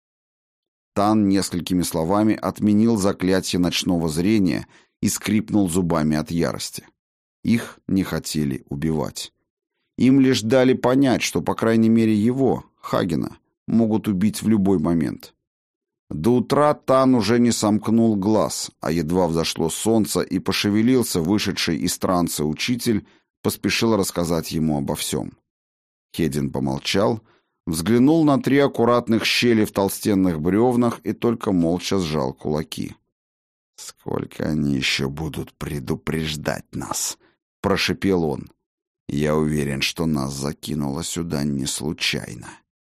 Тан несколькими словами отменил заклятие ночного зрения и скрипнул зубами от ярости. Их не хотели убивать. Им лишь дали понять, что, по крайней мере, его, Хагена, могут убить в любой момент. До утра Тан уже не сомкнул глаз, а едва взошло солнце и пошевелился вышедший из транса учитель, поспешил рассказать ему обо всем. Хедин помолчал, взглянул на три аккуратных щели в толстенных бревнах и только молча сжал кулаки. «Сколько они еще будут предупреждать нас?» — прошипел он. «Я уверен, что нас закинуло сюда не случайно».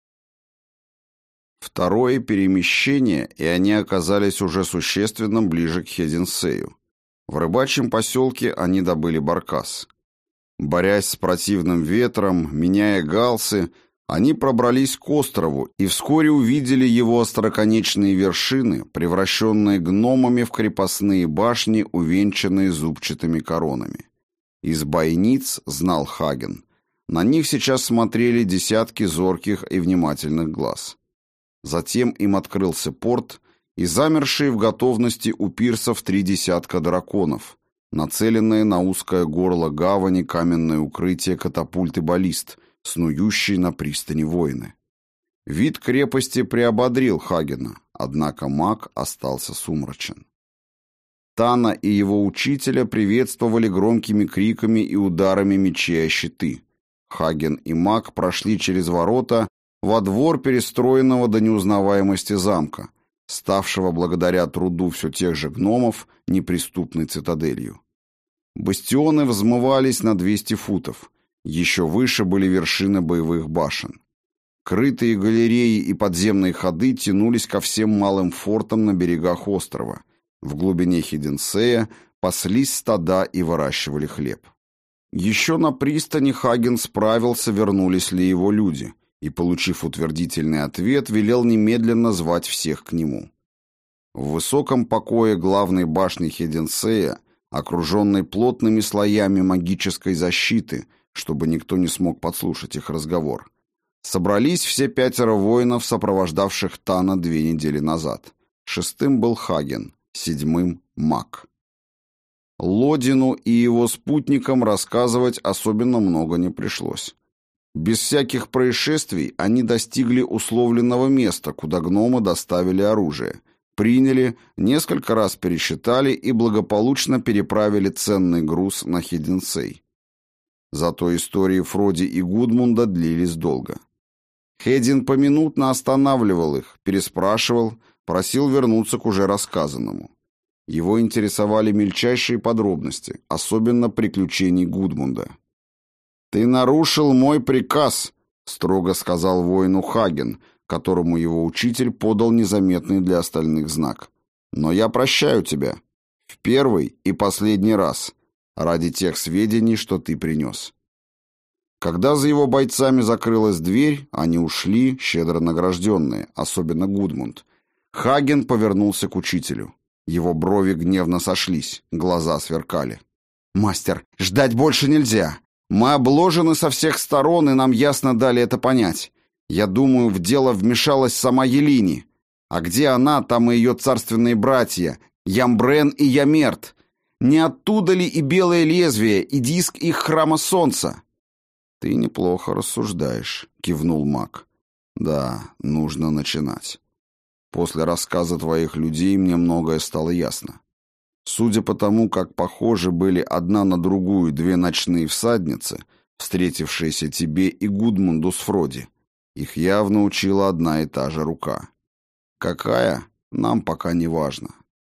Второе перемещение, и они оказались уже существенно ближе к Хеденсею. В рыбачьем поселке они добыли баркас. Борясь с противным ветром, меняя галсы, они пробрались к острову и вскоре увидели его остроконечные вершины, превращенные гномами в крепостные башни, увенчанные зубчатыми коронами. Из бойниц, знал Хаген, на них сейчас смотрели десятки зорких и внимательных глаз. Затем им открылся порт и замершие в готовности у пирсов три десятка драконов, нацеленные на узкое горло гавани каменное укрытие катапульт и баллист, снующие на пристани воины. Вид крепости приободрил Хагена, однако маг остался сумрачен. Тана и его учителя приветствовали громкими криками и ударами мечей о щиты. Хаген и маг прошли через ворота во двор перестроенного до неузнаваемости замка, ставшего благодаря труду все тех же гномов неприступной цитаделью. Бастионы взмывались на двести футов, еще выше были вершины боевых башен. Крытые галереи и подземные ходы тянулись ко всем малым фортам на берегах острова. В глубине Хиденсея паслись стада и выращивали хлеб. Еще на пристани Хаген справился, вернулись ли его люди, и, получив утвердительный ответ, велел немедленно звать всех к нему. В высоком покое главной башни Хиденсея, окруженной плотными слоями магической защиты, чтобы никто не смог подслушать их разговор, собрались все пятеро воинов, сопровождавших Тана две недели назад. Шестым был Хаген, седьмым — маг. Лодину и его спутникам рассказывать особенно много не пришлось. Без всяких происшествий они достигли условленного места, куда гномы доставили оружие, приняли, несколько раз пересчитали и благополучно переправили ценный груз на Хиденсей. Зато истории Фроди и Гудмунда длились долго. Хедин поминутно останавливал их, переспрашивал, просил вернуться к уже рассказанному. Его интересовали мельчайшие подробности, особенно приключений Гудмунда. «Ты нарушил мой приказ», — строго сказал воину Хаген, которому его учитель подал незаметный для остальных знак. «Но я прощаю тебя. В первый и последний раз, ради тех сведений, что ты принес». Когда за его бойцами закрылась дверь, они ушли, щедро награжденные, особенно Гудмунд. Хаген повернулся к учителю. Его брови гневно сошлись, глаза сверкали. «Мастер, ждать больше нельзя. Мы обложены со всех сторон, и нам ясно дали это понять. Я думаю, в дело вмешалась сама Елини. А где она, там и ее царственные братья, Ямбрен и Ямерт. Не оттуда ли и белое лезвие, и диск их храма солнца?» «Ты неплохо рассуждаешь», — кивнул маг. «Да, нужно начинать. После рассказа твоих людей мне многое стало ясно. Судя по тому, как похожи были одна на другую две ночные всадницы, встретившиеся тебе и Гудмунду с Фроди, их явно учила одна и та же рука. Какая, нам пока не важно.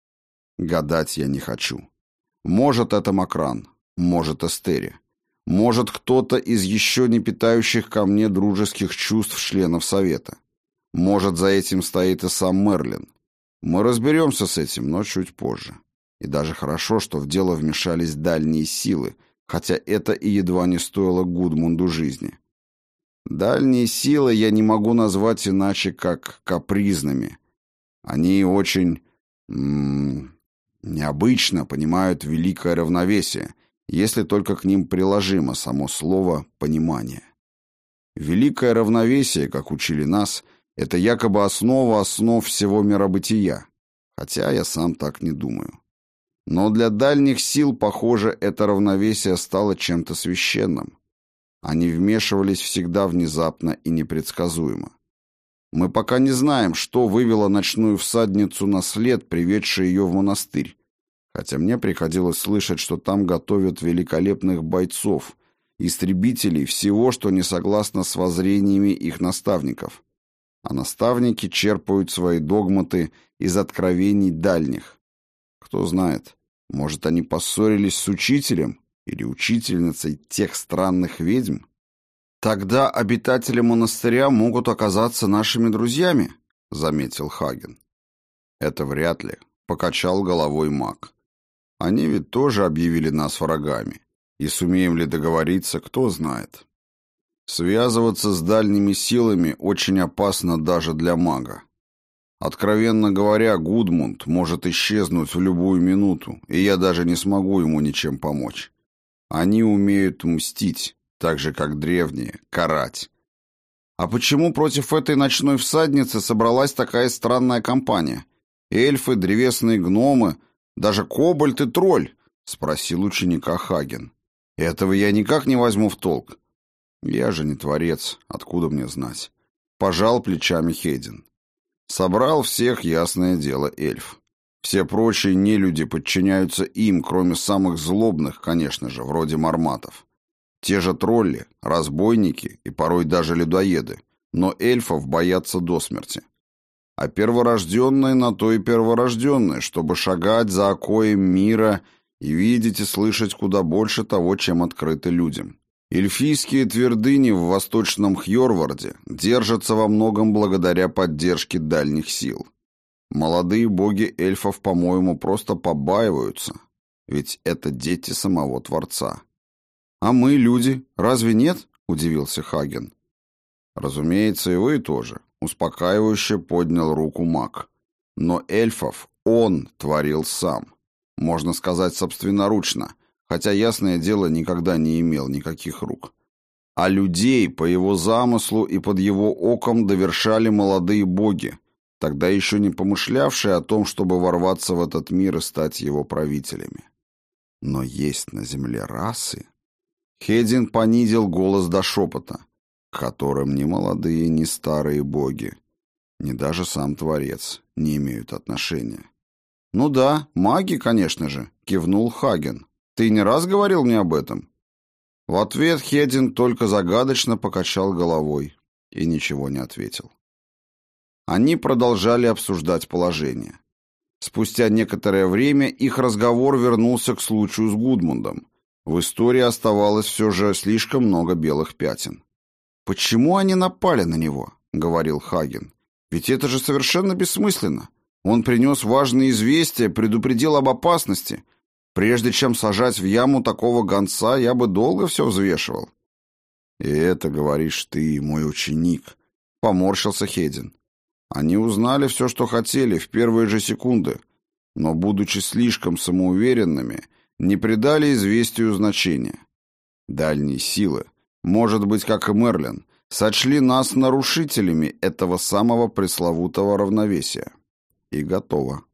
Гадать я не хочу. Может, это Макран, может, Эстери, может, кто-то из еще не питающих ко мне дружеских чувств членов Совета. Может, за этим стоит и сам Мерлин. Мы разберемся с этим, но чуть позже. И даже хорошо, что в дело вмешались дальние силы, хотя это и едва не стоило Гудмунду жизни. Дальние силы я не могу назвать иначе, как капризными. Они очень м-м, необычно понимают великое равновесие, если только к ним приложимо само слово «понимание». Великое равновесие, как учили нас, это якобы основа основ всего миробытия, хотя я сам так не думаю. Но для дальних сил, похоже, это равновесие стало чем-то священным. Они вмешивались всегда внезапно и непредсказуемо. Мы пока не знаем, что вывело ночную всадницу на след, приведший ее в монастырь, хотя мне приходилось слышать, что там готовят великолепных бойцов, истребителей всего, что не согласно с воззрениями их наставников. А наставники черпают свои догматы из откровений дальних. Кто знает, может, они поссорились с учителем или учительницей тех странных ведьм? Тогда обитатели монастыря могут оказаться нашими друзьями, заметил Хаген. Это вряд ли, покачал головой маг. Они ведь тоже объявили нас врагами, и сумеем ли договориться, кто знает. Связываться с дальними силами очень опасно даже для мага. Откровенно говоря, Гудмунд может исчезнуть в любую минуту, и я даже не смогу ему ничем помочь. Они умеют мстить, так же, как древние, карать. А почему против этой ночной всадницы собралась такая странная компания? Эльфы, древесные гномы, даже кобальт и тролль? Спросил ученика Хаген. Этого я никак не возьму в толк. Я же не творец, откуда мне знать? Пожал плечами Хедин. Собрал всех, ясное дело, эльф. Все прочие нелюди подчиняются им, кроме самых злобных, конечно же, вроде марматов. Те же тролли, разбойники и порой даже людоеды, но эльфов боятся до смерти. А перворожденные на то и перворожденные, чтобы шагать за окоем мира и видеть и слышать куда больше того, чем открыто людям. Эльфийские твердыни в восточном Хьорварде держатся во многом благодаря поддержке дальних сил. Молодые боги эльфов, по-моему, просто побаиваются, ведь это дети самого Творца. «А мы, люди, разве нет?» — удивился Хаген. «Разумеется, и вы тоже», — успокаивающе поднял руку маг. «Но эльфов он творил сам, можно сказать, собственноручно, хотя, ясное дело, никогда не имел никаких рук. А людей по его замыслу и под его оком довершали молодые боги, тогда еще не помышлявшие о том, чтобы ворваться в этот мир и стать его правителями. Но есть на земле расы...» Хедин понизил голос до шепота, к которым ни молодые, ни старые боги, ни даже сам Творец не имеют отношения. «Ну да, маги, конечно же», — кивнул Хаген. «Ты не раз говорил мне об этом?» В ответ Хедин только загадочно покачал головой и ничего не ответил. Они продолжали обсуждать положение. Спустя некоторое время их разговор вернулся к случаю с Гудмундом. В истории оставалось все же слишком много белых пятен. «Почему они напали на него?» — говорил Хаген. «Ведь это же совершенно бессмысленно. Он принес важные известия, предупредил об опасности. Прежде чем сажать в яму такого гонца, я бы долго все взвешивал». «И это, говоришь ты, мой ученик», — поморщился Хедин. «Они узнали все, что хотели, в первые же секунды, но, будучи слишком самоуверенными, не придали известию значения. Дальние силы, может быть, как и Мерлин, сочли нас нарушителями этого самого пресловутого равновесия. И готово».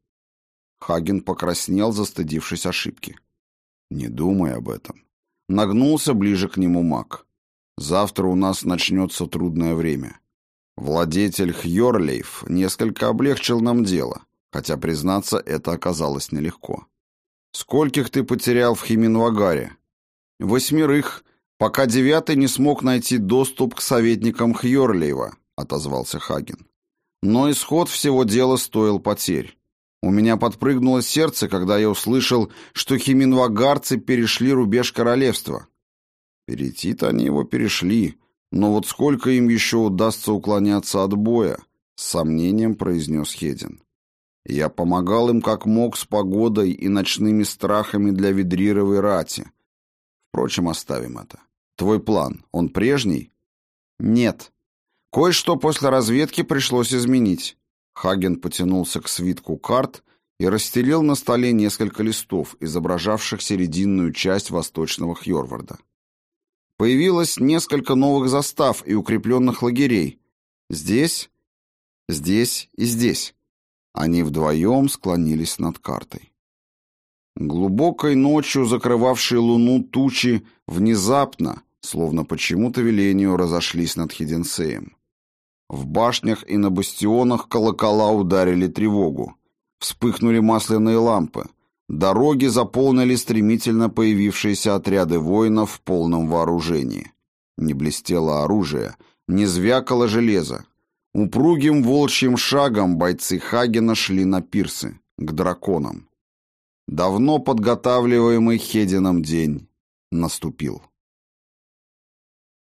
Хаген покраснел, застыдившись ошибки. «Не думай об этом». Нагнулся ближе к нему маг. «Завтра у нас начнется трудное время. Владетель Хьорлейф несколько облегчил нам дело, хотя, признаться, это оказалось нелегко. Скольких ты потерял в Химинвагаре?» «Восьмерых, пока девятый не смог найти доступ к советникам Хьорлейва», — отозвался Хаген. «Но исход всего дела стоил потерь. У меня подпрыгнуло сердце, когда я услышал, что химинвагарцы перешли рубеж королевства». «Перейти-то они его перешли, но вот сколько им еще удастся уклоняться от боя?» — с сомнением произнес Хедин. «Я помогал им как мог с погодой и ночными страхами для ведрировой рати. Впрочем, оставим это. Твой план, он прежний?» «Нет. Кое-что после разведки пришлось изменить». Хаген потянулся к свитку карт и расстелил на столе несколько листов, изображавших серединную часть восточного Хьорварда. Появилось несколько новых застав и укрепленных лагерей. Здесь, здесь и здесь. Они вдвоем склонились над картой. Глубокой ночью закрывавшие луну тучи внезапно, словно по чему-то велению, разошлись над Хеденсеем. В башнях и на бастионах колокола ударили тревогу. Вспыхнули масляные лампы. Дороги заполнили стремительно появившиеся отряды воинов в полном вооружении. Не блестело оружие, не звякало железо. Упругим волчьим шагом бойцы Хагена шли на пирсы, к драконам. Давно подготавливаемый Хедином день наступил.